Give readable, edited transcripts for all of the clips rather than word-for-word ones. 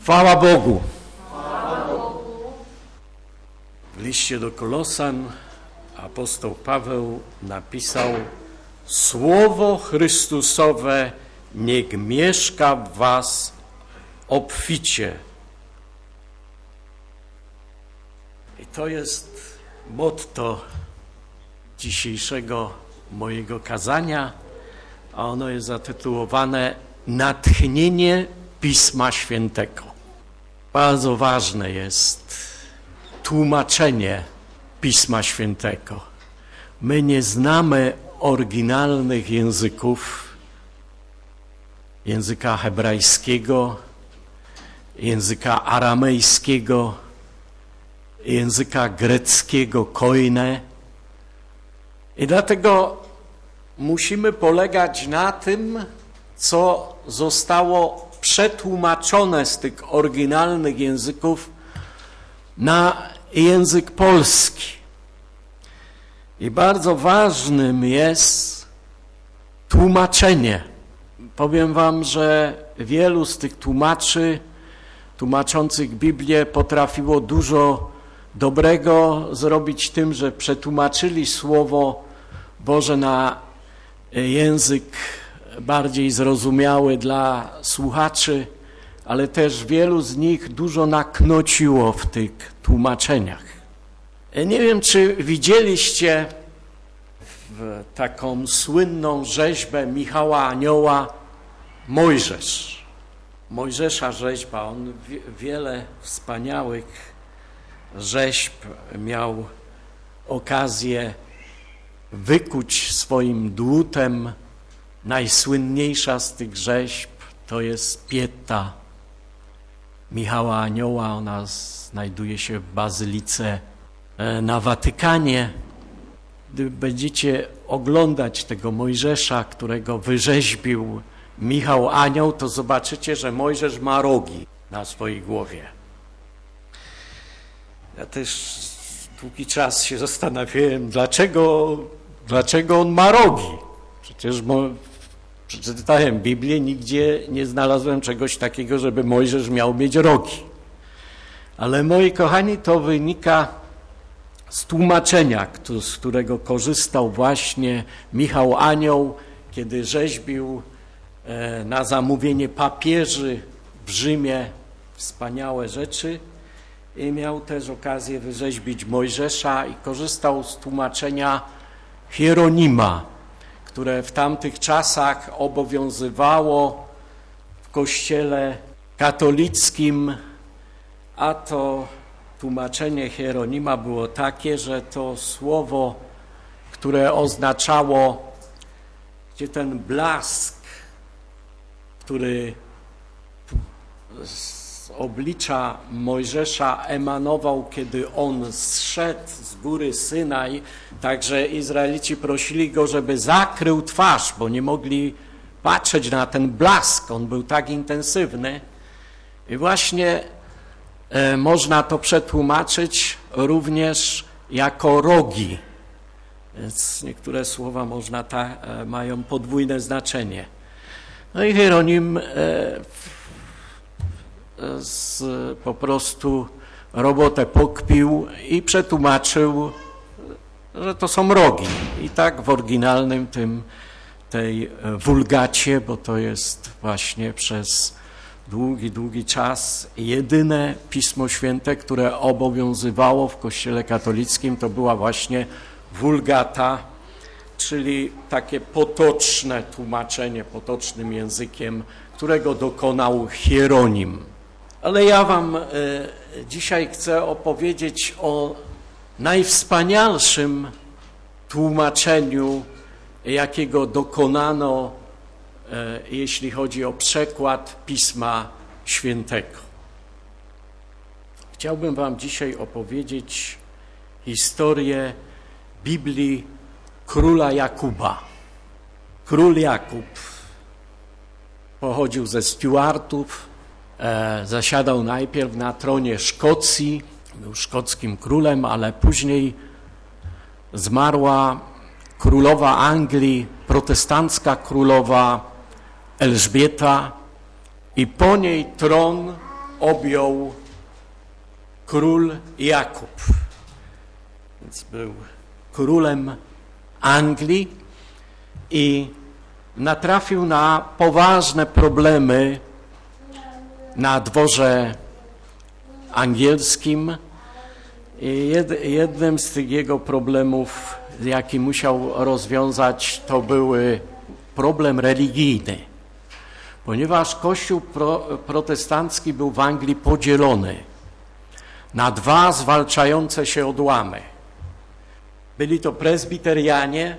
Chwała Bogu. W liście do Kolosan apostoł Paweł napisał: Słowo Chrystusowe niech mieszka w was obficie. I to jest motto dzisiejszego mojego kazania, a ono jest zatytułowane Natchnienie Pisma Świętego. Bardzo ważne jest tłumaczenie Pisma Świętego. My nie znamy oryginalnych języków, języka hebrajskiego, języka aramejskiego, języka greckiego koine. I dlatego musimy polegać na tym, co zostało przetłumaczone z tych oryginalnych języków na język polski. I bardzo ważnym jest tłumaczenie. Powiem wam, że wielu z tych tłumaczy, tłumaczących Biblię, potrafiło dużo dobrego zrobić tym, że przetłumaczyli Słowo Boże na język bardziej zrozumiały dla słuchaczy, ale też wielu z nich dużo naknociło w tych tłumaczeniach. Nie wiem, czy widzieliście taką słynną rzeźbę Michała Anioła Mojżesz. Mojżesza rzeźba, on wiele wspaniałych rzeźb miał okazję wykuć swoim dłutem. Najsłynniejsza z tych rzeźb to jest Pieta Michała Anioła. Ona znajduje się w bazylice na Watykanie. Gdy będziecie oglądać tego Mojżesza, którego wyrzeźbił Michał Anioł, to zobaczycie, że Mojżesz ma rogi na swojej głowie. Ja też długi czas się zastanawiałem, dlaczego on ma rogi. Przecież przeczytałem Biblię, nigdzie nie znalazłem czegoś takiego, żeby Mojżesz miał mieć rogi. Ale moi kochani, to wynika z tłumaczenia, z którego korzystał właśnie Michał Anioł, kiedy rzeźbił na zamówienie papieży w Rzymie wspaniałe rzeczy i miał też okazję wyrzeźbić Mojżesza i korzystał z tłumaczenia Hieronima, które w tamtych czasach obowiązywało w Kościele katolickim, a to tłumaczenie Hieronima było takie, że to słowo, które oznaczało, gdzie ten blask, który z oblicza Mojżesza emanował, kiedy on zszedł z góry Synaj, także Izraelici prosili go, żeby zakrył twarz, bo nie mogli patrzeć na ten blask, on był tak intensywny. I właśnie można to przetłumaczyć również jako rogi. Więc niektóre słowa mają podwójne znaczenie. No i Hieronim po prostu robotę pokpił i przetłumaczył, że to są rogi. I tak w oryginalnym tej wulgacie, bo to jest właśnie przez długi czas jedyne Pismo Święte, które obowiązywało w Kościele katolickim, to była właśnie wulgata, czyli takie potoczne tłumaczenie, potocznym językiem, którego dokonał Hieronim. Ale ja wam dzisiaj chcę opowiedzieć o najwspanialszym tłumaczeniu, jakiego dokonano, jeśli chodzi o przekład Pisma Świętego. Chciałbym wam dzisiaj opowiedzieć historię Biblii króla Jakuba. Król Jakub pochodził ze Stuartów, zasiadał najpierw na tronie Szkocji, był szkockim królem, ale później zmarła królowa Anglii, protestancka królowa Elżbieta i po niej tron objął król Jakub. Więc był królem Anglii i natrafił na poważne problemy na dworze angielskim. I jednym z tych jego problemów, jaki musiał rozwiązać, to był problem religijny. Ponieważ Kościół protestancki był w Anglii podzielony na dwa zwalczające się odłamy. Byli to prezbiterianie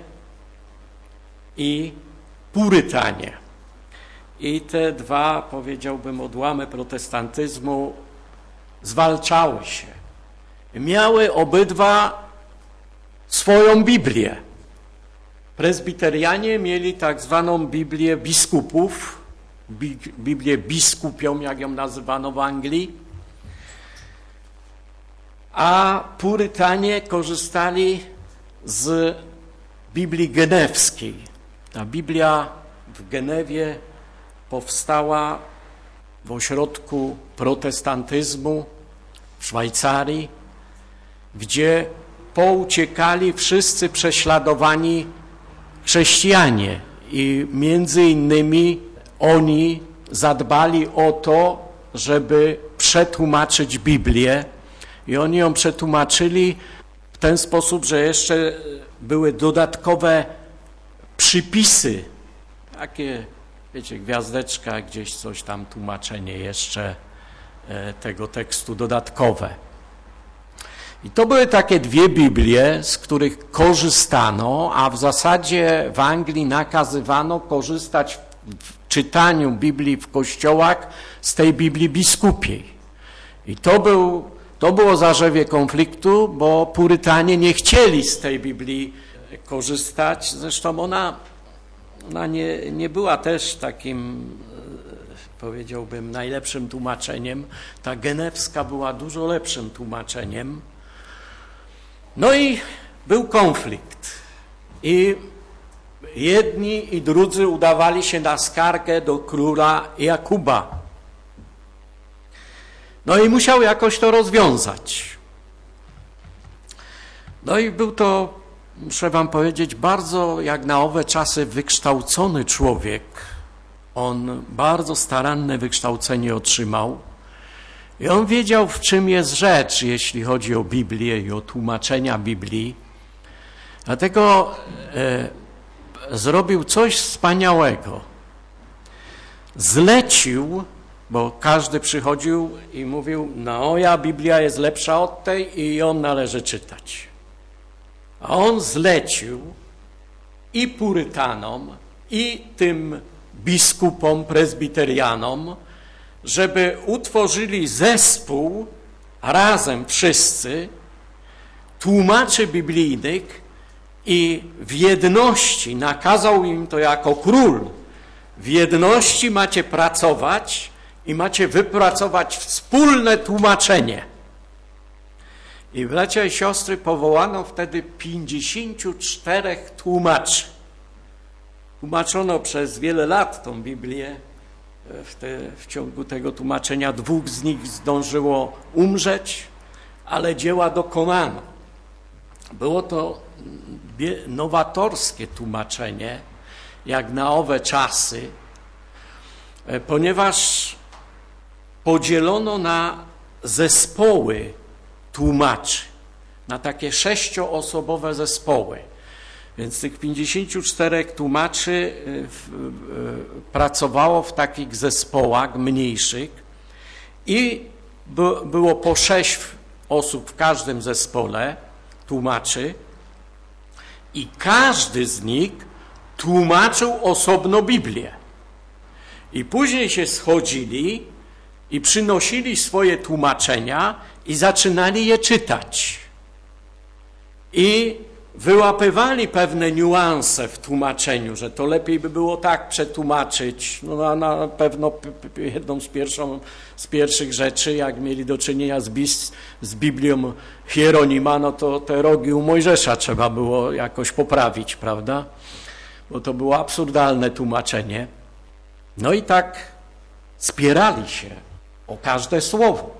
i purytanie. I te dwa, powiedziałbym, odłamy protestantyzmu zwalczały się. Miały obydwa swoją Biblię. Prezbiterianie mieli tak zwaną Biblię biskupów, Biblię biskupią, jak ją nazywano w Anglii, a purytanie korzystali z Biblii genewskiej. Ta Biblia w Genewie powstała w ośrodku protestantyzmu w Szwajcarii, gdzie pouciekali wszyscy prześladowani chrześcijanie i między innymi oni zadbali o to, żeby przetłumaczyć Biblię i oni ją przetłumaczyli w ten sposób, że jeszcze były dodatkowe przypisy, takie, wiecie, gwiazdeczka, gdzieś coś tam, tłumaczenie jeszcze tego tekstu dodatkowe. I to były takie dwie Biblie, z których korzystano, a w zasadzie w Anglii nakazywano korzystać w czytaniu Biblii w kościołach z tej Biblii biskupiej. I to było zarzewie konfliktu, bo purytanie nie chcieli z tej Biblii korzystać. Zresztą ona nie była też takim, powiedziałbym, najlepszym tłumaczeniem. Ta genewska była dużo lepszym tłumaczeniem. No i był konflikt. I jedni i drudzy udawali się na skargę do króla Jakuba. No i musiał jakoś to rozwiązać. No i był to, muszę wam powiedzieć, bardzo jak na owe czasy wykształcony człowiek. On bardzo staranne wykształcenie otrzymał. I on wiedział, w czym jest rzecz, jeśli chodzi o Biblię i o tłumaczenia Biblii. Dlatego zrobił coś wspaniałego. Zlecił, bo każdy przychodził i mówił, no moja Biblia jest lepsza od tej i ją należy czytać. A on zlecił i purytanom, i tym biskupom, prezbiterianom, żeby utworzyli zespół, razem wszyscy, tłumaczy biblijnych i w jedności, nakazał im to jako król, w jedności macie pracować i macie wypracować wspólne tłumaczenie. I bracia i siostry, powołano wtedy 54 tłumaczy. Tłumaczono przez wiele lat tą Biblię. W ciągu tego tłumaczenia 2 z nich zdążyło umrzeć, ale dzieła dokonano. Było to nowatorskie tłumaczenie, jak na owe czasy, ponieważ podzielono na zespoły tłumaczy, na takie 6-osobowe zespoły. Więc tych 54 tłumaczy pracowało w takich zespołach mniejszych i było po 6 osób w każdym zespole tłumaczy i każdy z nich tłumaczył osobno Biblię. I później się schodzili i przynosili swoje tłumaczenia i zaczynali je czytać. I wyłapywali pewne niuanse w tłumaczeniu, że to lepiej by było tak przetłumaczyć. No, na pewno jedną z pierwszych rzeczy, jak mieli do czynienia z Biblią Hieronima, no to te rogi u Mojżesza trzeba było jakoś poprawić, prawda? Bo to było absurdalne tłumaczenie. No i tak spierali się. o każde słowo.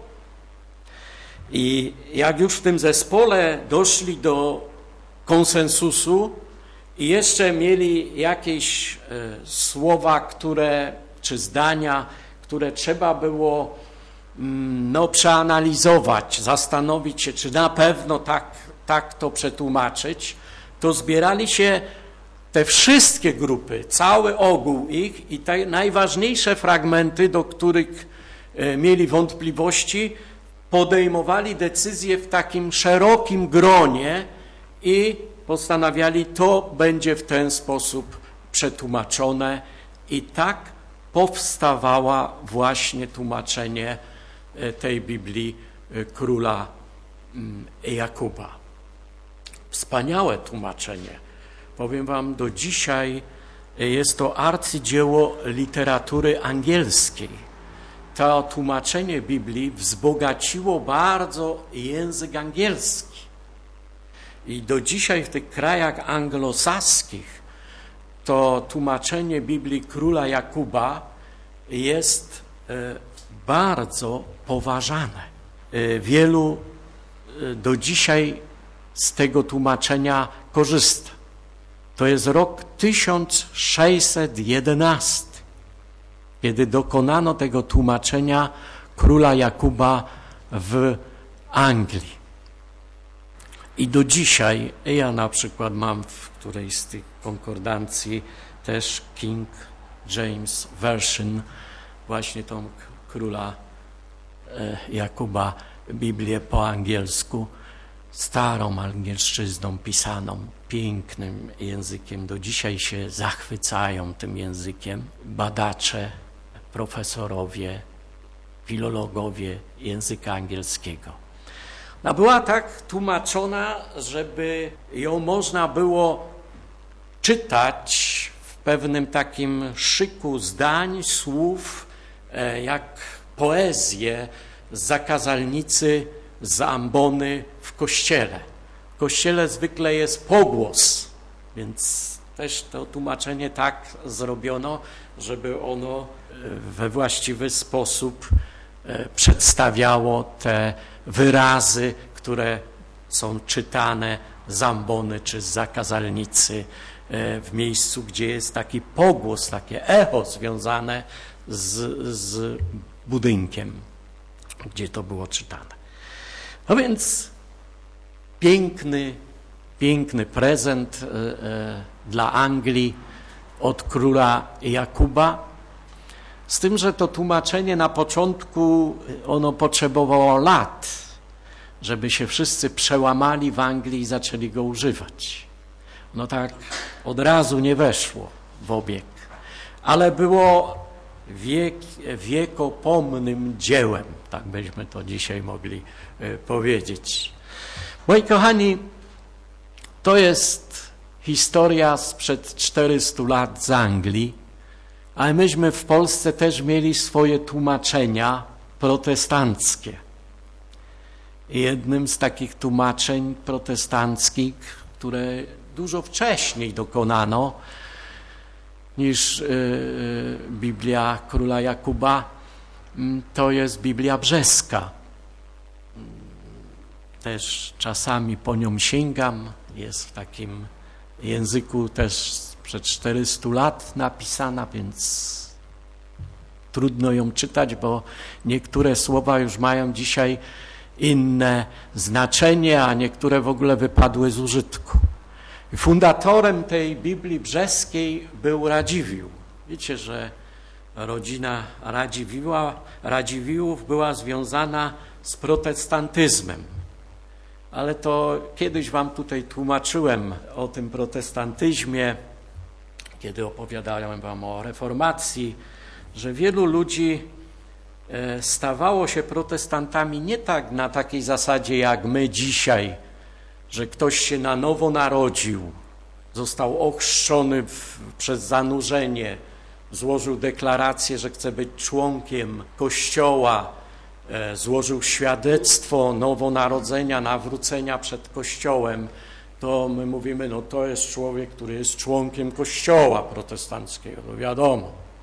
I jak już w tym zespole doszli do konsensusu i jeszcze mieli jakieś słowa, czy zdania, które trzeba było przeanalizować, zastanowić się, czy na pewno tak to przetłumaczyć, to zbierali się te wszystkie grupy, cały ogół ich i te najważniejsze fragmenty, do których mieli wątpliwości, podejmowali decyzje w takim szerokim gronie i postanawiali, to będzie w ten sposób przetłumaczone i tak powstawała właśnie tłumaczenie tej Biblii króla Jakuba. Wspaniałe tłumaczenie. Powiem wam, do dzisiaj jest to arcydzieło literatury angielskiej. To tłumaczenie Biblii wzbogaciło bardzo język angielski. I do dzisiaj w tych krajach anglosaskich to tłumaczenie Biblii króla Jakuba jest bardzo poważane. Wielu do dzisiaj z tego tłumaczenia korzysta. To jest rok 1611, kiedy dokonano tego tłumaczenia króla Jakuba w Anglii. I do dzisiaj, ja na przykład mam w którejś z tych konkordancji też King James Version, właśnie tą króla Jakuba, Biblię po angielsku, starą angielszczyzną pisaną, pięknym językiem. Do dzisiaj się zachwycają tym językiem badacze, profesorowie, filologowie języka angielskiego. No była tak tłumaczona, żeby ją można było czytać w pewnym takim szyku zdań, słów, jak poezję z zakazalnicy, z ambony w kościele. W kościele zwykle jest pogłos, więc też to tłumaczenie tak zrobiono, żeby ono we właściwy sposób przedstawiało te wyrazy, które są czytane z ambony czy z zakazalnicy w miejscu, gdzie jest taki pogłos, takie echo związane z budynkiem, gdzie to było czytane. No więc piękny prezent dla Anglii od króla Jakuba, z tym, że to tłumaczenie na początku ono potrzebowało lat, żeby się wszyscy przełamali w Anglii i zaczęli go używać. No tak od razu nie weszło w obieg, ale było wiekopomnym dziełem, tak byśmy to dzisiaj mogli powiedzieć. Moi kochani, to jest historia sprzed 400 lat z Anglii, ale myśmy w Polsce też mieli swoje tłumaczenia protestanckie. Jednym z takich tłumaczeń protestanckich, które dużo wcześniej dokonano niż Biblia króla Jakuba, to jest Biblia brzeska. Też czasami po nią sięgam, jest w takim języku też sprzed 400 lat napisana, więc trudno ją czytać, bo niektóre słowa już mają dzisiaj inne znaczenie, a niektóre w ogóle wypadły z użytku. Fundatorem tej Biblii brzeskiej był Radziwiłł. Wiecie, że rodzina Radziwiłłów była związana z protestantyzmem. Ale to kiedyś wam tutaj tłumaczyłem o tym protestantyzmie, kiedy opowiadałem wam o reformacji, że wielu ludzi stawało się protestantami nie tak na takiej zasadzie jak my dzisiaj, że ktoś się na nowo narodził, został ochrzczony przez zanurzenie, złożył deklarację, że chce być członkiem Kościoła, złożył świadectwo nowonarodzenia, nawrócenia przed Kościołem, to my mówimy, no to jest człowiek, który jest członkiem Kościoła protestanckiego, no wiadomo.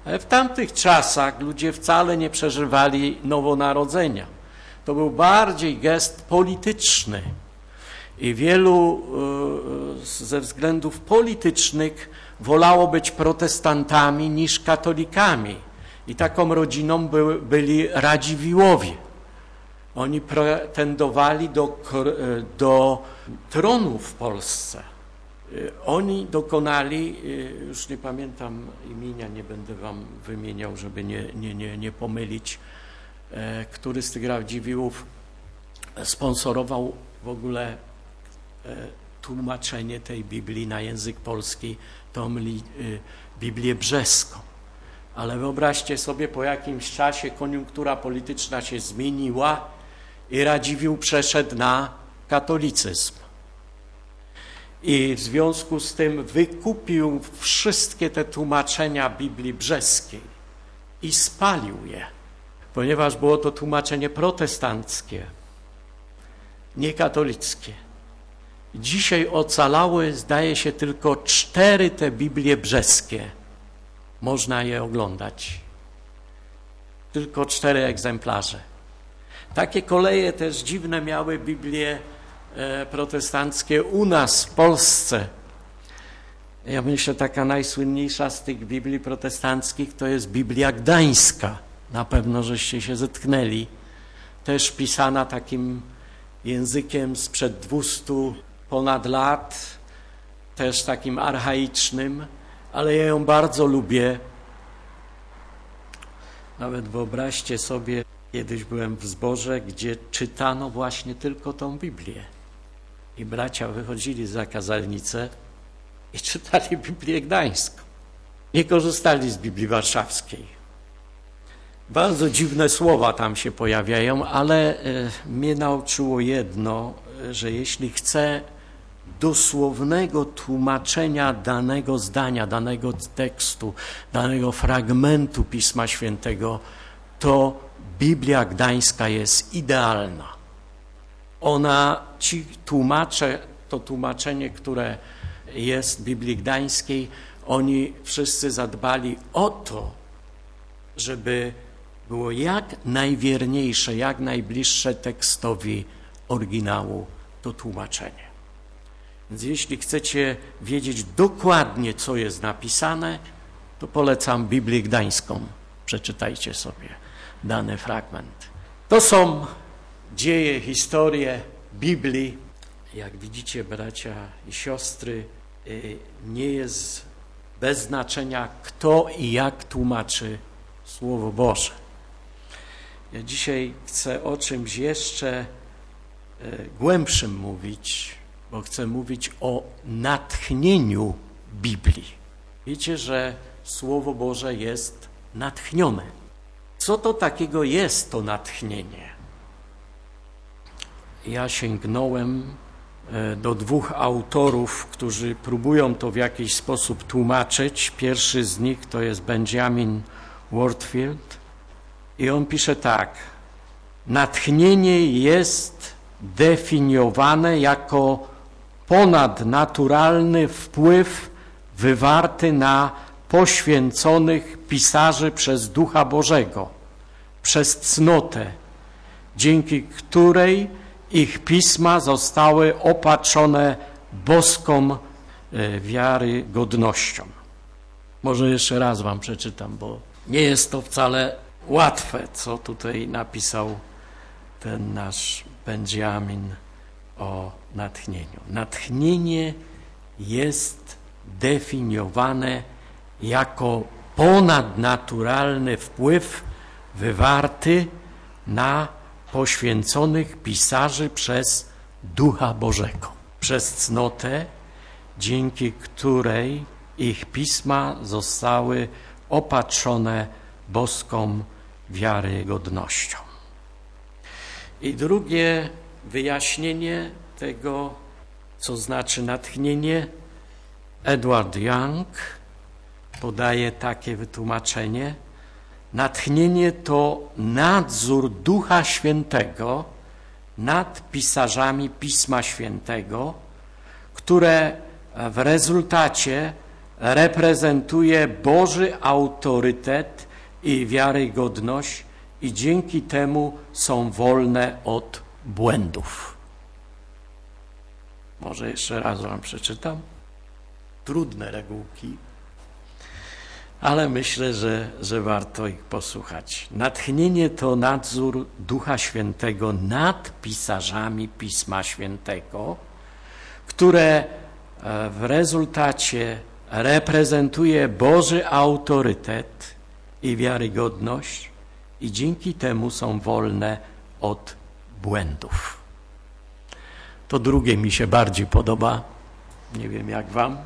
Ale w tamtych czasach ludzie wcale nie przeżywali nowonarodzenia. To był bardziej gest polityczny i wielu ze względów politycznych wolało być protestantami niż katolikami. I taką rodziną byli Radziwiłłowie. Oni pretendowali do tronu w Polsce. Oni dokonali, już nie pamiętam imienia, nie będę wam wymieniał, żeby nie pomylić, który z tych Radziwiłłów sponsorował w ogóle tłumaczenie tej Biblii na język polski, tą Biblię brzeską. Ale wyobraźcie sobie, po jakimś czasie koniunktura polityczna się zmieniła i Radziwiłł przeszedł na katolicyzm. I w związku z tym wykupił wszystkie te tłumaczenia Biblii brzeskiej i spalił je, ponieważ było to tłumaczenie protestanckie, nie katolickie. Dzisiaj ocalały, zdaje się, tylko 4 te Biblie brzeskie. Można je oglądać. Tylko 4 egzemplarze. Takie koleje też dziwne miały Biblie protestanckie u nas w Polsce. Ja myślę, taka najsłynniejsza z tych Biblii protestanckich to jest Biblia Gdańska. Na pewno żeście się zetknęli. Też pisana takim językiem sprzed 200 ponad lat, też takim archaicznym, ale ja ją bardzo lubię. Nawet wyobraźcie sobie, kiedyś byłem w zborze, gdzie czytano właśnie tylko tą Biblię. I bracia wychodzili za kazalnicę i czytali Biblię Gdańską. Nie korzystali z Biblii Warszawskiej. Bardzo dziwne słowa tam się pojawiają, ale mnie nauczyło jedno, że jeśli chcę dosłownego tłumaczenia danego zdania, danego tekstu, danego fragmentu Pisma Świętego, to Biblia Gdańska jest idealna. Ci tłumacze, to tłumaczenie, które jest w Biblii Gdańskiej, oni wszyscy zadbali o to, żeby było jak najwierniejsze, jak najbliższe tekstowi oryginału to tłumaczenie. Więc jeśli chcecie wiedzieć dokładnie, co jest napisane, to polecam Biblię Gdańską. Przeczytajcie sobie dany fragment. To są dzieje, historie Biblii. Jak widzicie, bracia i siostry, nie jest bez znaczenia, kto i jak tłumaczy Słowo Boże. Ja dzisiaj chcę o czymś jeszcze głębszym mówić, bo chcę mówić o natchnieniu Biblii. Wiecie, że Słowo Boże jest natchnione. Co to takiego jest to natchnienie? Ja sięgnąłem do 2 autorów, którzy próbują to w jakiś sposób tłumaczyć. Pierwszy z nich to jest Benjamin Wardfield i on pisze tak: natchnienie jest definiowane jako ponadnaturalny wpływ wywarty na poświęconych pisarzy przez Ducha Bożego, przez cnotę, dzięki której ich pisma zostały opatrzone boską wiarygodnością. Może jeszcze raz wam przeczytam, bo nie jest to wcale łatwe, co tutaj napisał ten nasz Benjamin o natchnieniu. Natchnienie jest definiowane jako ponadnaturalny wpływ wywarty na poświęconych pisarzy przez Ducha Bożego, przez cnotę, dzięki której ich pisma zostały opatrzone boską wiarygodnością. I drugie wyjaśnienie tego, co znaczy natchnienie, Edward Young podaje takie wytłumaczenie: natchnienie to nadzór Ducha Świętego nad pisarzami Pisma Świętego, które w rezultacie reprezentuje Boży autorytet i wiarygodność i dzięki temu są wolne od błędów. Może jeszcze raz wam przeczytam. Trudne regułki, ale myślę, że warto ich posłuchać. Natchnienie to nadzór Ducha Świętego nad pisarzami Pisma Świętego, które w rezultacie reprezentuje Boży autorytet i wiarygodność i dzięki temu są wolne od błędów. To drugie mi się bardziej podoba, nie wiem jak wam,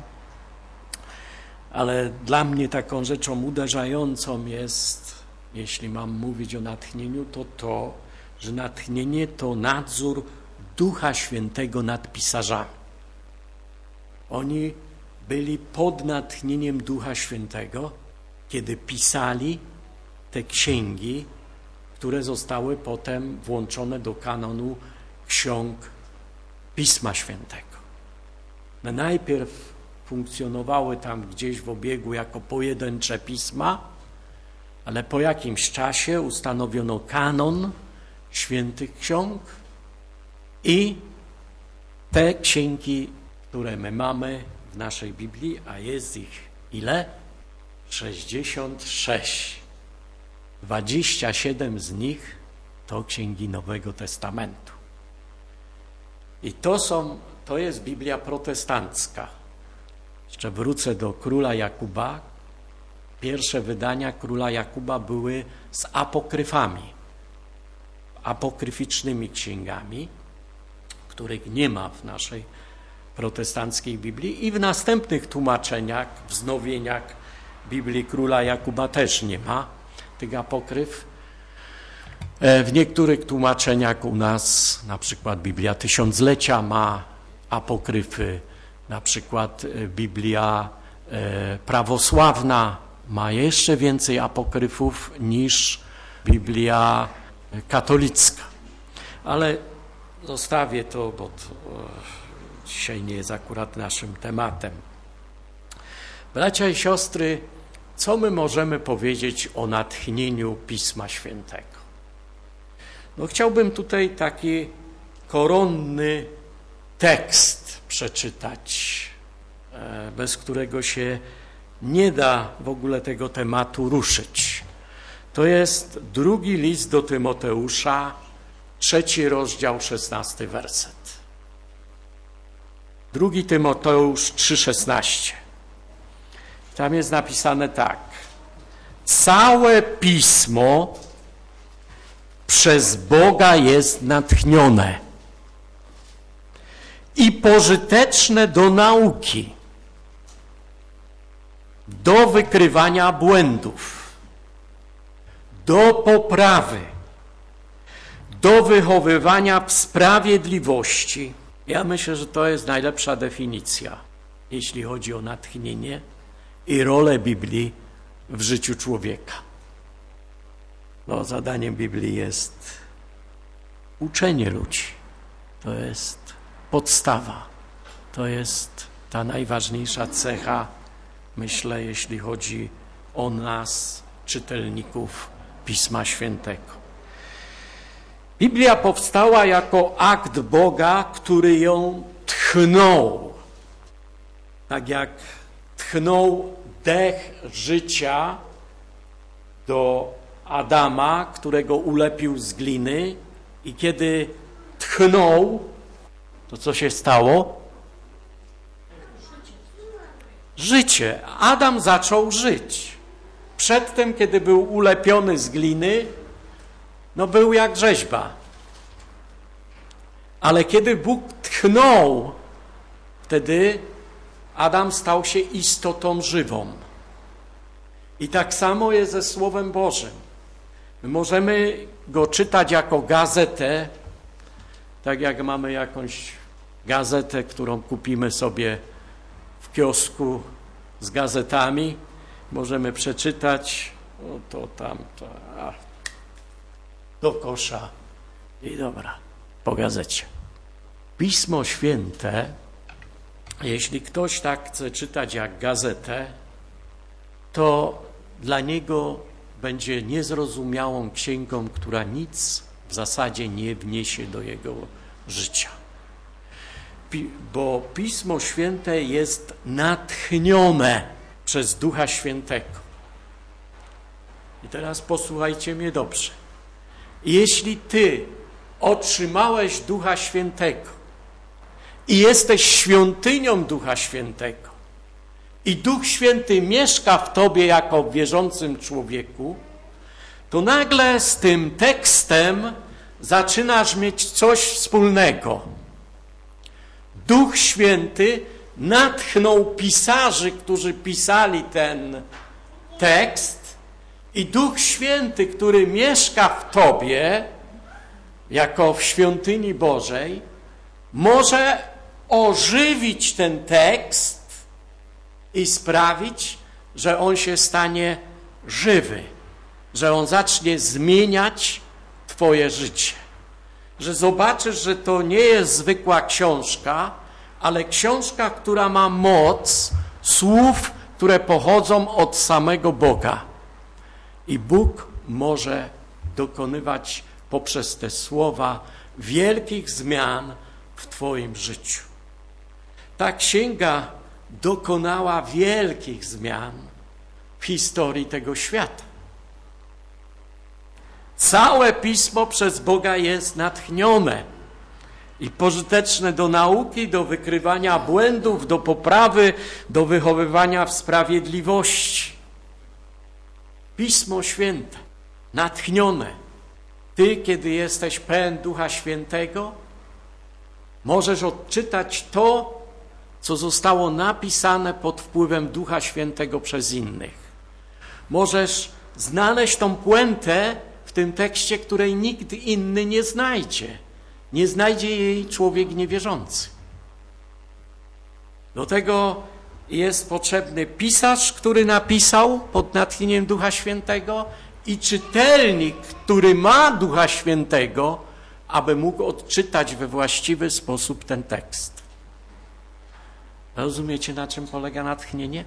ale dla mnie taką rzeczą uderzającą jest, jeśli mam mówić o natchnieniu, to, że natchnienie to nadzór Ducha Świętego nad pisarzami. Oni byli pod natchnieniem Ducha Świętego, kiedy pisali te księgi, które zostały potem włączone do kanonu ksiąg Pisma Świętego. No najpierw funkcjonowały tam gdzieś w obiegu jako pojedyncze pisma, ale po jakimś czasie ustanowiono kanon świętych ksiąg i te księgi, które my mamy w naszej Biblii, a jest ich ile? 66. 27 z nich to księgi Nowego Testamentu. I to jest Biblia protestancka. Jeszcze wrócę do króla Jakuba. Pierwsze wydania króla Jakuba były z apokryfami, apokryficznymi księgami, których nie ma w naszej protestanckiej Biblii i w następnych tłumaczeniach, wznowieniach Biblii króla Jakuba też nie ma tych apokryf. W niektórych tłumaczeniach u nas, na przykład Biblia Tysiąclecia ma apokryfy, na przykład Biblia prawosławna ma jeszcze więcej apokryfów niż Biblia katolicka. Ale zostawię to, bo dzisiaj nie jest akurat naszym tematem. Bracia i siostry, co my możemy powiedzieć o natchnieniu Pisma Świętego? No, chciałbym tutaj taki koronny tekst przeczytać, bez którego się nie da w ogóle tego tematu ruszyć. To jest 2 list do Tymoteusza, 3 rozdział, 16 werset. 2 Tymoteusz 3,16. Tam jest napisane tak. Całe Pismo przez Boga jest natchnione i pożyteczne do nauki, do wykrywania błędów, do poprawy, do wychowywania w sprawiedliwości. Ja myślę, że to jest najlepsza definicja, jeśli chodzi o natchnienie i rolę Biblii w życiu człowieka. No, zadaniem Biblii jest uczenie ludzi. To jest podstawa. To jest ta najważniejsza cecha, myślę, jeśli chodzi o nas, czytelników Pisma Świętego. Biblia powstała jako akt Boga, który ją tchnął. Tak jak tchnął dech życia do Adama, którego ulepił z gliny, i kiedy tchnął, to co się stało? Życie. Adam zaczął żyć. Przedtem, kiedy był ulepiony z gliny, no był jak rzeźba. Ale kiedy Bóg tchnął, wtedy Adam stał się istotą żywą. I tak samo jest ze Słowem Bożym. My możemy go czytać jako gazetę, tak jak mamy jakąś gazetę, którą kupimy sobie w kiosku z gazetami. Możemy przeczytać, o to tamto, do kosza i dobra, po gazecie. Pismo Święte Jeśli ktoś tak chce czytać jak gazetę, to dla niego będzie niezrozumiałą księgą, która nic w zasadzie nie wniesie do jego życia. Bo Pismo Święte jest natchnione przez Ducha Świętego. I teraz posłuchajcie mnie dobrze. Jeśli ty otrzymałeś Ducha Świętego i jesteś świątynią Ducha Świętego i Duch Święty mieszka w tobie jako w wierzącym człowieku, to nagle z tym tekstem zaczynasz mieć coś wspólnego. Duch Święty natchnął pisarzy, którzy pisali ten tekst, i Duch Święty, który mieszka w tobie, jako w świątyni Bożej, może ożywić ten tekst i sprawić, że on się stanie żywy, że on zacznie zmieniać twoje życie. Że zobaczysz, że to nie jest zwykła książka, ale książka, która ma moc słów, które pochodzą od samego Boga. I Bóg może dokonywać poprzez te słowa wielkich zmian w twoim życiu. Ta księga dokonała wielkich zmian w historii tego świata. Całe Pismo przez Boga jest natchnione i pożyteczne do nauki, do wykrywania błędów, do poprawy, do wychowywania w sprawiedliwości. Pismo Święte, natchnione. Ty, kiedy jesteś pełen Ducha Świętego, możesz odczytać to, co zostało napisane pod wpływem Ducha Świętego przez innych. Możesz znaleźć tą puentę w tym tekście, której nikt inny nie znajdzie. Nie znajdzie jej człowiek niewierzący. Do tego jest potrzebny pisarz, który napisał pod natchnieniem Ducha Świętego i czytelnik, który ma Ducha Świętego, aby mógł odczytać we właściwy sposób ten tekst. Rozumiecie, na czym polega natchnienie?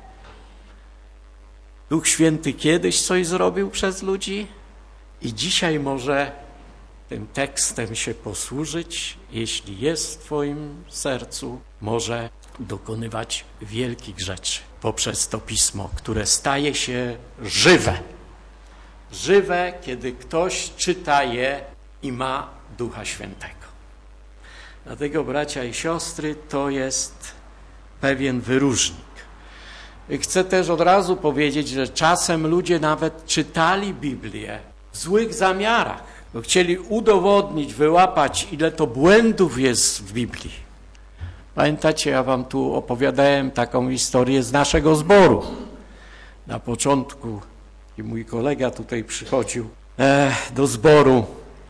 Duch Święty kiedyś coś zrobił przez ludzi i dzisiaj może tym tekstem się posłużyć, jeśli jest w twoim sercu, może dokonywać wielkich rzeczy poprzez to Pismo, które staje się żywe. Żywe, kiedy ktoś czyta je i ma Ducha Świętego. Dlatego, bracia i siostry, to jest pewien wyróżnik. I chcę też od razu powiedzieć, że czasem ludzie nawet czytali Biblię w złych zamiarach, bo chcieli udowodnić, wyłapać, ile to błędów jest w Biblii. Pamiętacie, ja wam tu opowiadałem taką historię z naszego zboru. Na początku i mój kolega tutaj przychodził do zboru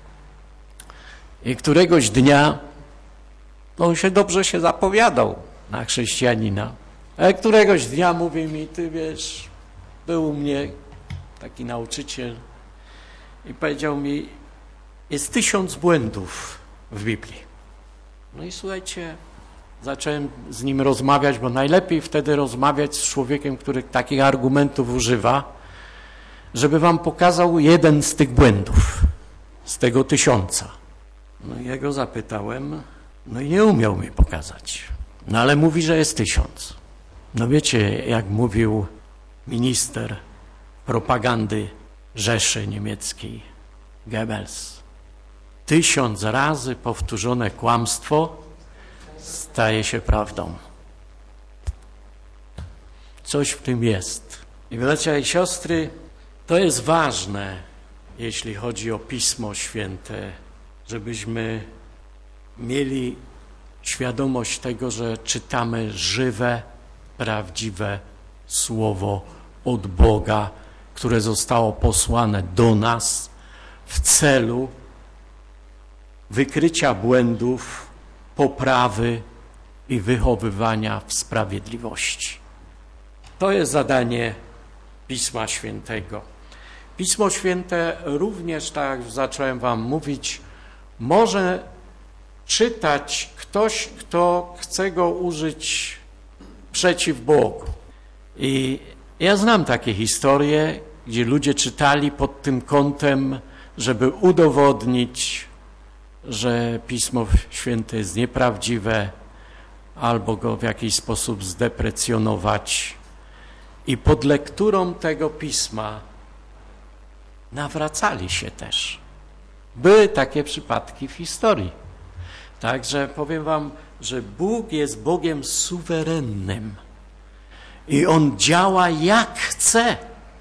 i któregoś dnia on dobrze się zapowiadał na chrześcijanina. Ale któregoś dnia mówi mi, ty wiesz, był u mnie taki nauczyciel i powiedział mi, jest 1000 błędów w Biblii. No i słuchajcie, zacząłem z nim rozmawiać, bo najlepiej wtedy rozmawiać z człowiekiem, który takich argumentów używa, żeby wam pokazał jeden z tych błędów, z tego 1000. No i ja go zapytałem, no i nie umiał mi pokazać. No ale mówi, że jest 1000. No wiecie, jak mówił minister propagandy Rzeszy Niemieckiej, Goebbels, 1000 razy powtórzone kłamstwo staje się prawdą. Coś w tym jest. I bracia i siostry, to jest ważne, jeśli chodzi o Pismo Święte, żebyśmy mieli świadomość tego, że czytamy żywe, prawdziwe Słowo od Boga, które zostało posłane do nas w celu wykrycia błędów, poprawy i wychowywania w sprawiedliwości. To jest zadanie Pisma Świętego. Pismo Święte również, tak jak zacząłem wam mówić, może czytać ktoś, kto chce go użyć przeciw Bogu. I ja znam takie historie, gdzie ludzie czytali pod tym kątem, żeby udowodnić, że Pismo Święte jest nieprawdziwe albo go w jakiś sposób zdeprecjonować. I pod lekturą tego Pisma nawracali się też. Były takie przypadki w historii. Także powiem wam, że Bóg jest Bogiem suwerennym i On działa jak chce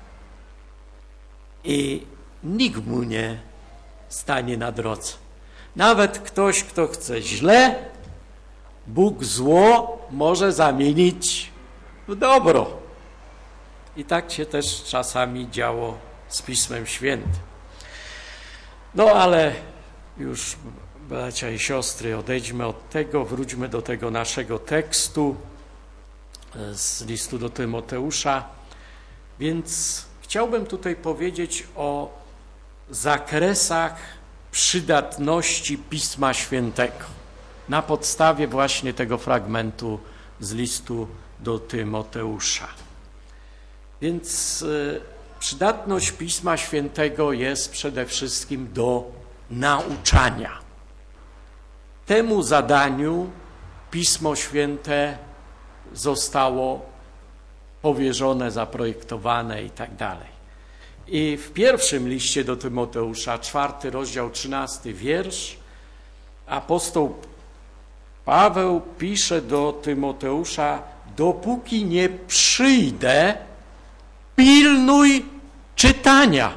i nikt mu nie stanie na drodze. Nawet ktoś, kto chce źle, Bóg zło może zamienić w dobro. I tak się też czasami działo z Pismem Świętym. No ale już, bracia i siostry, odejdźmy od tego, wróćmy do tego naszego tekstu z listu do Tymoteusza. Więc chciałbym tutaj powiedzieć o zakresach przydatności Pisma Świętego na podstawie właśnie tego fragmentu z listu do Tymoteusza. Więc przydatność Pisma Świętego jest przede wszystkim do nauczania. Temu zadaniu Pismo Święte zostało powierzone, zaprojektowane i tak dalej. I w pierwszym liście do Tymoteusza, 4 rozdział, 13 wiersz, apostoł Paweł pisze do Tymoteusza: dopóki nie przyjdę, pilnuj czytania.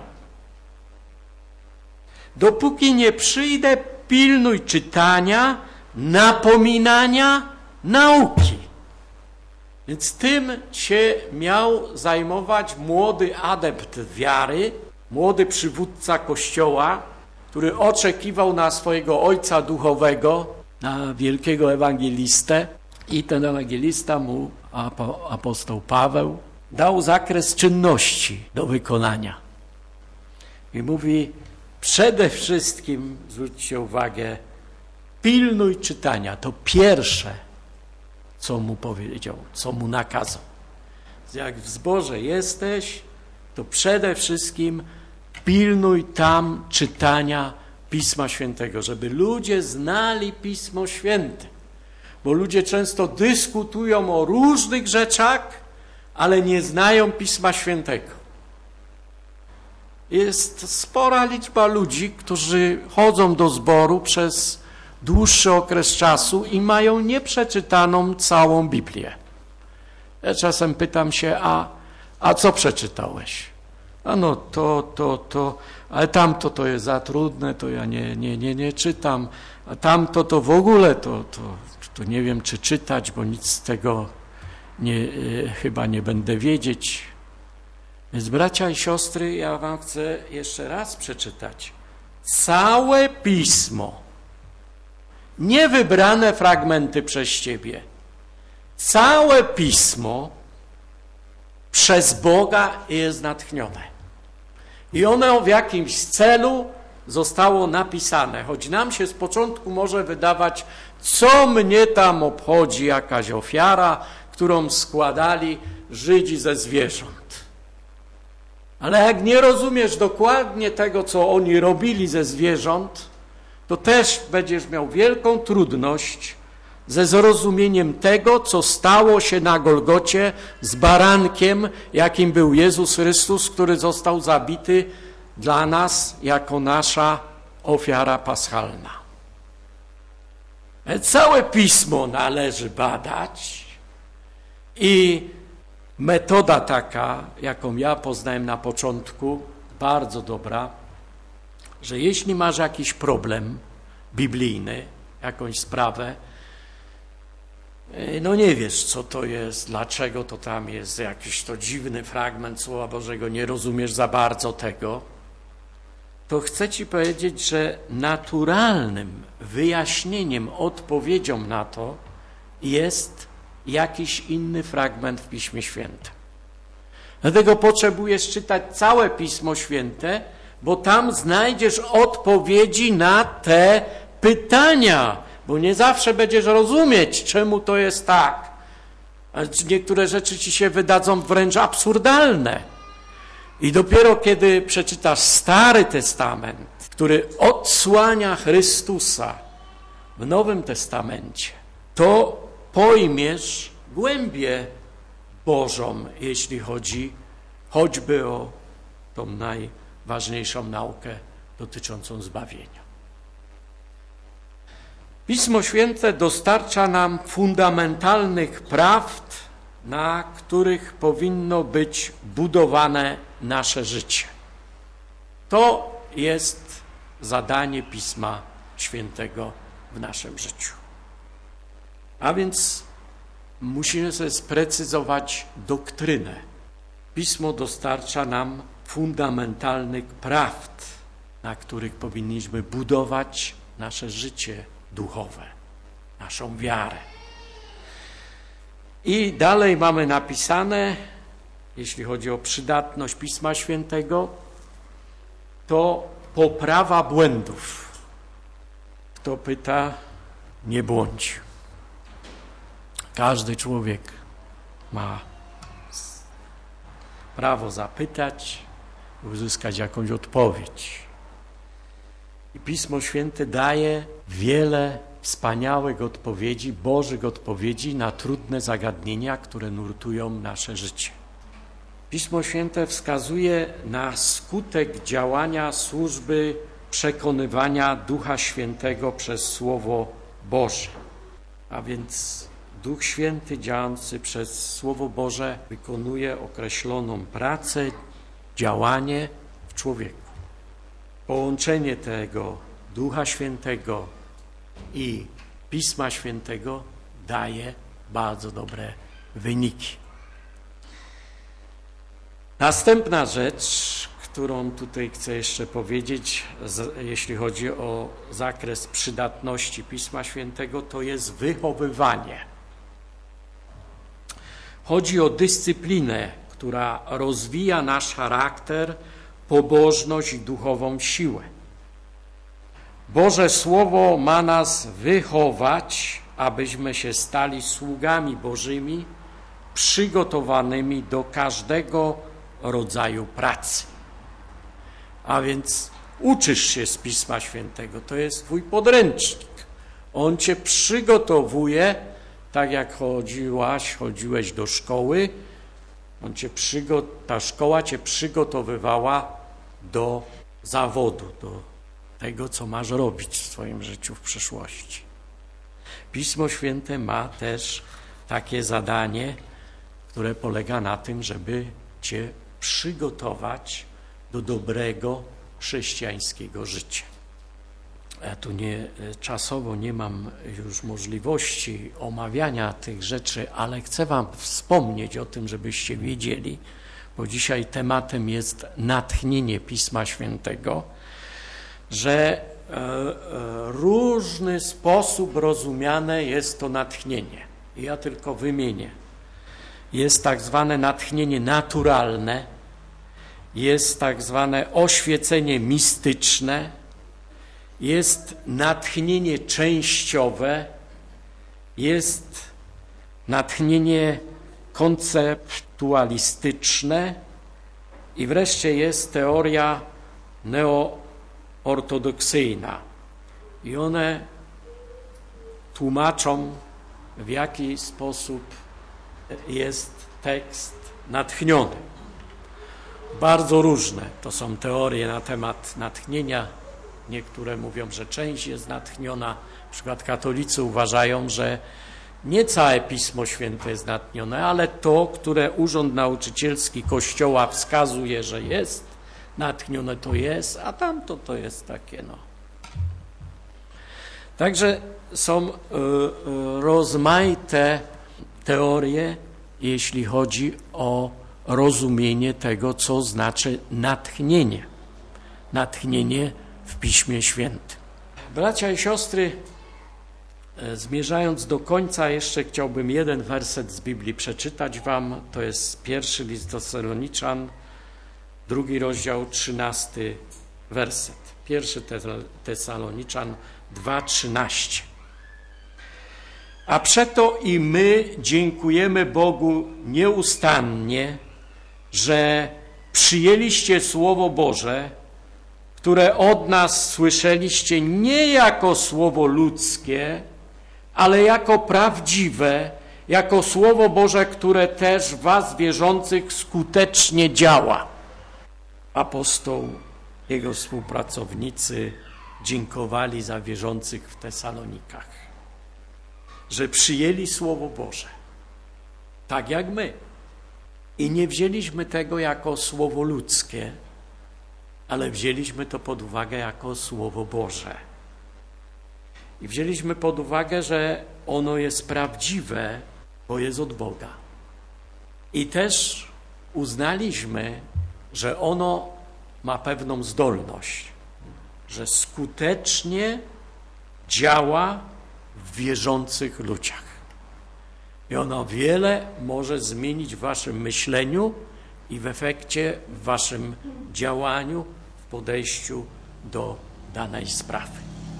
Dopóki nie przyjdę, pilnuj czytania, napominania, nauki. Więc tym się miał zajmować młody adept wiary, młody przywódca Kościoła, który oczekiwał na swojego ojca duchowego, na wielkiego ewangelistę, i ten ewangelista mu, apostoł Paweł, dał zakres czynności do wykonania. I mówi: przede wszystkim, zwróćcie uwagę, pilnuj czytania. To pierwsze, co mu powiedział, co mu nakazał. Jak w zborze jesteś, to przede wszystkim pilnuj tam czytania Pisma Świętego, żeby ludzie znali Pismo Święte. Bo ludzie często dyskutują o różnych rzeczach, ale nie znają Pisma Świętego. Jest spora liczba ludzi, którzy chodzą do zboru przez dłuższy okres czasu i mają nieprzeczytaną całą Biblię. Ja czasem pytam się: a co przeczytałeś? A no to, ale tamto to jest za trudne, to ja nie czytam, a tamto to w ogóle to nie wiem, czy czytać, bo nic z tego chyba nie będę wiedzieć. Więc bracia i siostry, ja wam chcę jeszcze raz przeczytać całe Pismo, nie wybrane fragmenty przez ciebie. Całe Pismo przez Boga jest natchnione. I ono w jakimś celu zostało napisane. Choć nam się z początku może wydawać, co mnie tam obchodzi jakaś ofiara, którą składali Żydzi ze zwierząt. Ale jak nie rozumiesz dokładnie tego, co oni robili ze zwierząt, to też będziesz miał wielką trudność ze zrozumieniem tego, co stało się na Golgocie z barankiem, jakim był Jezus Chrystus, który został zabity dla nas jako nasza ofiara paschalna. Całe Pismo należy badać i metoda taka, jaką ja poznałem na początku, bardzo dobra, że jeśli masz jakiś problem biblijny, jakąś sprawę, no nie wiesz, co to jest, dlaczego to tam jest, jakiś to dziwny fragment Słowa Bożego, nie rozumiesz za bardzo tego, to chcę ci powiedzieć, że naturalnym wyjaśnieniem, odpowiedzią na to jest jakiś inny fragment w Piśmie Świętym. Dlatego potrzebujesz czytać całe Pismo Święte, bo tam znajdziesz odpowiedzi na te pytania, bo nie zawsze będziesz rozumieć, czemu to jest tak. Niektóre rzeczy ci się wydadzą wręcz absurdalne. I dopiero kiedy przeczytasz Stary Testament, który odsłania Chrystusa w Nowym Testamencie, to pojmiesz głębię Bożą, jeśli chodzi choćby o tą najważniejszą naukę dotyczącą zbawienia. Pismo Święte dostarcza nam fundamentalnych prawd, na których powinno być budowane nasze życie. To jest zadanie Pisma Świętego w naszym życiu. A więc musimy sobie sprecyzować doktrynę. Pismo dostarcza nam fundamentalnych prawd, na których powinniśmy budować nasze życie duchowe, naszą wiarę. I dalej mamy napisane, jeśli chodzi o przydatność Pisma Świętego, to poprawa błędów. Kto pyta, nie błądzi. Każdy człowiek ma prawo zapytać i uzyskać jakąś odpowiedź. I Pismo Święte daje wiele wspaniałych odpowiedzi, Bożych odpowiedzi na trudne zagadnienia, które nurtują nasze życie. Pismo Święte wskazuje na skutek działania służby przekonywania Ducha Świętego przez Słowo Boże. A więc Duch Święty działający przez Słowo Boże wykonuje określoną pracę, działanie w człowieku. Połączenie tego Ducha Świętego i Pisma Świętego daje bardzo dobre wyniki. Następna rzecz, którą tutaj chcę jeszcze powiedzieć, jeśli chodzi o zakres przydatności Pisma Świętego, to jest wychowywanie. Chodzi o dyscyplinę, która rozwija nasz charakter, pobożność i duchową siłę. Boże Słowo ma nas wychować, abyśmy się stali sługami Bożymi, przygotowanymi do każdego rodzaju pracy. A więc uczysz się z Pisma Świętego, to jest twój podręcznik. On cię przygotowuje, tak jak chodziłeś do szkoły, ta szkoła cię przygotowywała do zawodu, do tego, co masz robić w swoim życiu w przyszłości. Pismo Święte ma też takie zadanie, które polega na tym, żeby cię przygotować do dobrego chrześcijańskiego życia. Ja tu czasowo nie mam już możliwości omawiania tych rzeczy, ale chcę wam wspomnieć o tym, żebyście wiedzieli, bo dzisiaj tematem jest natchnienie Pisma Świętego, że różny sposób rozumiane jest to natchnienie. Ja tylko wymienię. Jest tak zwane natchnienie naturalne, jest tak zwane oświecenie mistyczne, jest natchnienie częściowe, jest natchnienie konceptualistyczne i wreszcie jest teoria neoortodoksyjna. I one tłumaczą, w jaki sposób jest tekst natchniony. Bardzo różne to są teorie na temat natchnienia. Niektóre mówią, że część jest natchniona. Na przykład katolicy uważają, że nie całe Pismo Święte jest natchnione, ale to, które Urząd Nauczycielski Kościoła wskazuje, że jest natchnione, to jest, a tamto to jest takie, Także są rozmaite teorie, jeśli chodzi o rozumienie tego, co znaczy natchnienie. Natchnienie w Piśmie Świętym. Bracia i siostry, zmierzając do końca, jeszcze chciałbym jeden werset z Biblii przeczytać wam. To jest 1 list do Tesaloniczan, 2 rozdział, 13 werset. 1 Tesaloniczan 2:13. A przeto i my dziękujemy Bogu nieustannie, że przyjęliście Słowo Boże, które od nas słyszeliście nie jako słowo ludzkie, ale jako prawdziwe, jako Słowo Boże, które też w was wierzących skutecznie działa. Apostoł, jego współpracownicy dziękowali za wierzących w Tesalonikach, że przyjęli Słowo Boże, tak jak my. I nie wzięliśmy tego jako słowo ludzkie, ale wzięliśmy to pod uwagę jako Słowo Boże. I wzięliśmy pod uwagę, że ono jest prawdziwe, bo jest od Boga. I też uznaliśmy, że ono ma pewną zdolność, że skutecznie działa w wierzących ludziach. I ono wiele może zmienić w waszym myśleniu i w efekcie w waszym działaniu, w podejściu do danej sprawy.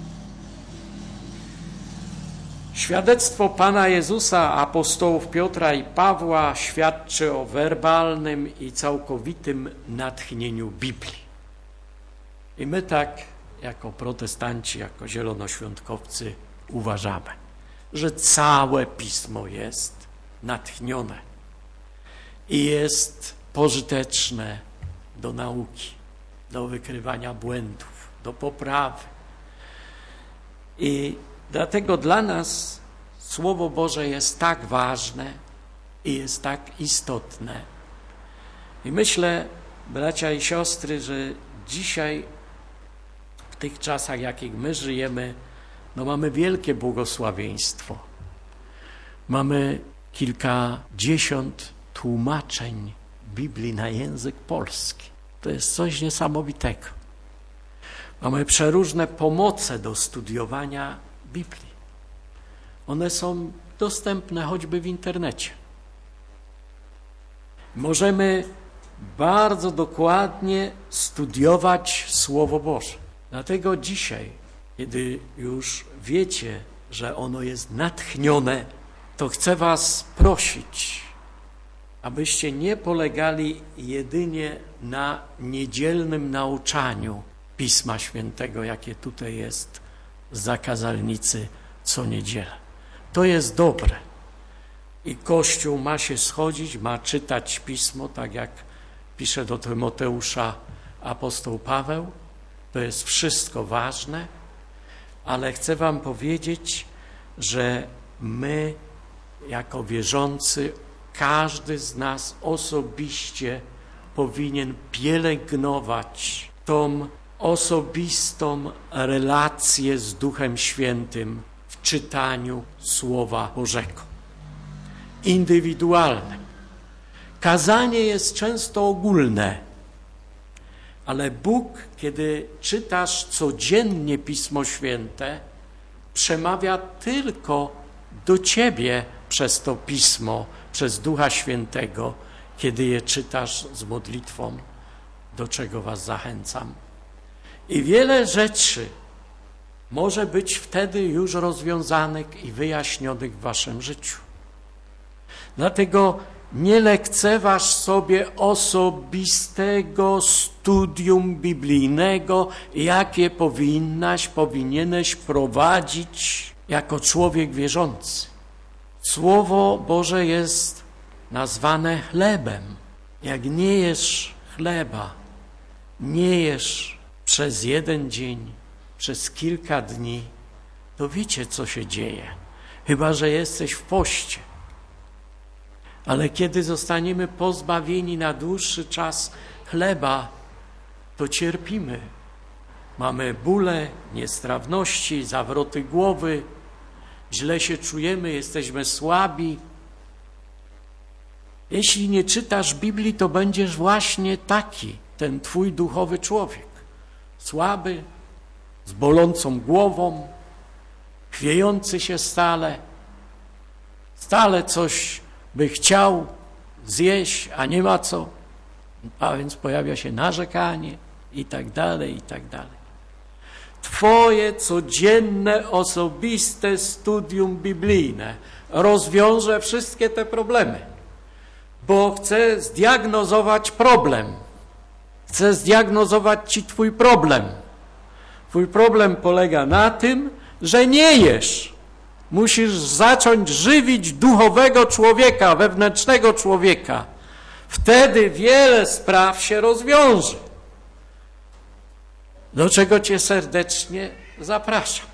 Świadectwo Pana Jezusa, apostołów Piotra i Pawła świadczy o werbalnym i całkowitym natchnieniu Biblii. I my tak, jako protestanci, jako zielonoświątkowcy uważamy, że całe Pismo jest natchnione i jest pożyteczne do nauki, do wykrywania błędów, do poprawy. I dlatego dla nas Słowo Boże jest tak ważne i jest tak istotne. I myślę, bracia i siostry, że dzisiaj w tych czasach, jakich my żyjemy, mamy wielkie błogosławieństwo. Mamy kilkadziesiąt tłumaczeń Biblii na język polski. To jest coś niesamowitego. Mamy przeróżne pomoce do studiowania Biblii. One są dostępne choćby w internecie. Możemy bardzo dokładnie studiować Słowo Boże. Dlatego dzisiaj, kiedy już wiecie, że ono jest natchnione, to chcę was prosić, abyście nie polegali jedynie na niedzielnym nauczaniu Pisma Świętego, jakie tutaj jest z zakazalnicy co niedzielę. To jest dobre. I Kościół ma się schodzić, ma czytać Pismo, tak jak pisze do Tymoteusza apostoł Paweł. To jest wszystko ważne, ale chcę wam powiedzieć, że my jako wierzący, każdy z nas osobiście powinien pielęgnować tą osobistą relację z Duchem Świętym w czytaniu Słowa Bożego. Indywidualnym. Kazanie jest często ogólne, ale Bóg, kiedy czytasz codziennie Pismo Święte, przemawia tylko do ciebie przez to Pismo, przez Ducha Świętego, kiedy je czytasz z modlitwą, do czego was zachęcam. I wiele rzeczy może być wtedy już rozwiązanych i wyjaśnionych w waszym życiu. Dlatego nie lekceważ sobie osobistego studium biblijnego, jakie powinieneś prowadzić jako człowiek wierzący. Słowo Boże jest nazwane chlebem. Jak nie jesz chleba, nie jesz przez jeden dzień, przez kilka dni, to wiecie, co się dzieje. Chyba że jesteś w poście. Ale kiedy zostaniemy pozbawieni na dłuższy czas chleba, to cierpimy. Mamy bóle, niestrawności, zawroty głowy, źle się czujemy, jesteśmy słabi. Jeśli nie czytasz Biblii, to będziesz właśnie taki, ten twój duchowy człowiek. Słaby, z bolącą głową, chwiejący się stale coś by chciał zjeść, a nie ma co, a więc pojawia się narzekanie i tak dalej, i tak dalej. Twoje codzienne, osobiste studium biblijne rozwiąże wszystkie te problemy, bo chcę zdiagnozować problem. Chcę zdiagnozować Ci Twój problem. Twój problem polega na tym, że nie jesz. Musisz zacząć żywić duchowego człowieka, wewnętrznego człowieka. Wtedy wiele spraw się rozwiąże. Do czego Cię serdecznie zapraszam.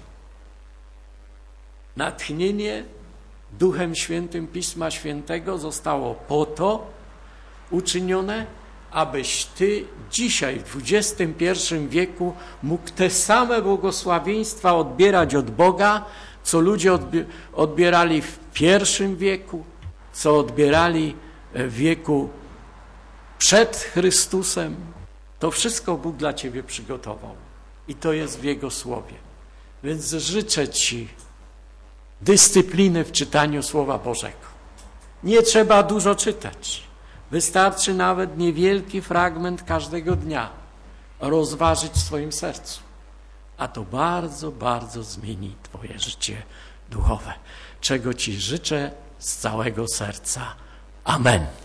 Natchnienie Duchem Świętym Pisma Świętego zostało po to uczynione, abyś Ty dzisiaj w XXI wieku mógł te same błogosławieństwa odbierać od Boga, co ludzie odbierali w I wieku, co odbierali w wieku przed Chrystusem. To wszystko Bóg dla Ciebie przygotował i to jest w Jego Słowie. Więc życzę Ci dyscypliny w czytaniu Słowa Bożego. Nie trzeba dużo czytać. Wystarczy nawet niewielki fragment każdego dnia rozważyć w swoim sercu. A to bardzo, bardzo zmieni Twoje życie duchowe. Czego Ci życzę z całego serca. Amen.